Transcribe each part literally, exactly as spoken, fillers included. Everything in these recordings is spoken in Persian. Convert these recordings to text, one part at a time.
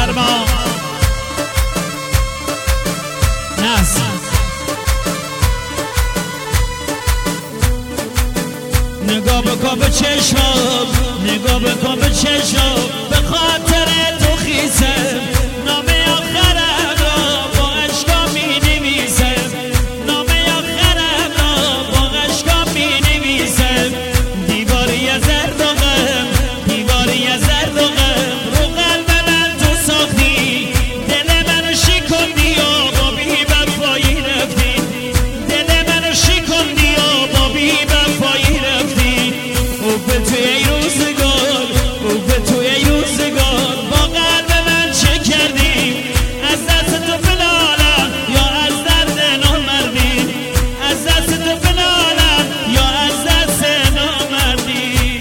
بفرما ناس نگاه بکن به چشم نگاه بکن به چشم به خاطر تو خیسم نامه آخرم را با عشقا می نویسم نامه آخرم را با عشقا می نویسم دیواری از زرد و غم دیواری از زرد و غم رو قلب من تو ساختی دل منو شکندی و با بی وفایی رفتی دل منو شکندی و با بی وفایی رفتی او به توی ای روزگار او به توی ای روزگار با قلب من چه کردی از دست تو بنالم یا از درد نامردی از دست تو بنالم یا از دست نامردی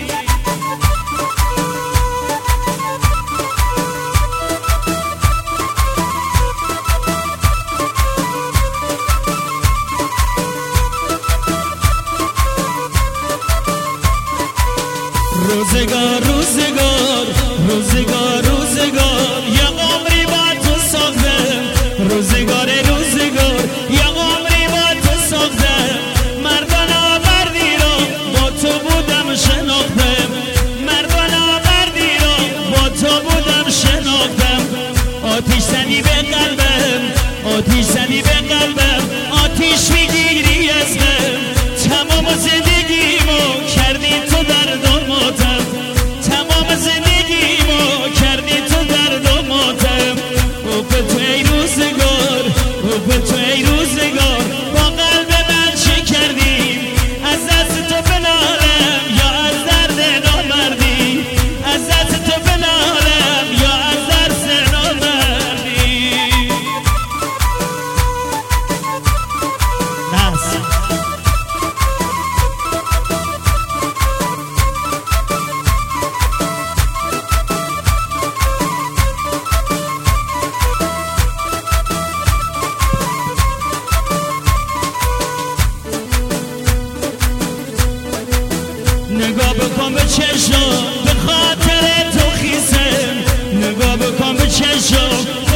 روزگار روزگار روزگار روزگار یه عمری با تو ساختم روزگار روزگار یه عمری با تو ساختم مردان آوردی رو با تو بودم شناختم مردان آوردی رو با تو بودم شناختم آتیش زنی به قلبم آتیش زنی به قلبم آتیش میگیری از من تمام زندگیمو کردی تو درد و ماتم تمام زندگیمو کردی تو درد و ماتم او به تو ای روزگار او به تو ای روزگار با قلب من چه کردی از دست تو بنالم یا از درد نامردی از دست تو بنالم یا از درد نامردی ناس نگاه بکن به چشم به خاطر تو خیسم نگاه بکن به چشم